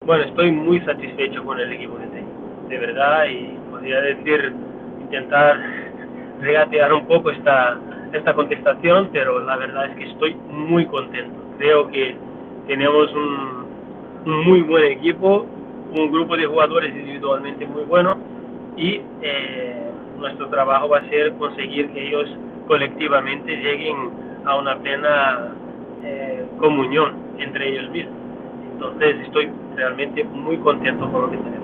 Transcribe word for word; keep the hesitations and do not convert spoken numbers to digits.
Bueno, estoy muy satisfecho con el equipo que tengo, de verdad, y podría decir, intentar regatear un poco esta, esta contestación, pero la verdad es que estoy muy contento. Creo que tenemos un, un muy buen equipo, un grupo de jugadores individualmente muy bueno, y eh, nuestro trabajo va a ser conseguir que ellos colectivamente lleguen a una plena eh, comunión entre ellos mismos. Entonces estoy realmente muy contento con lo que tenemos.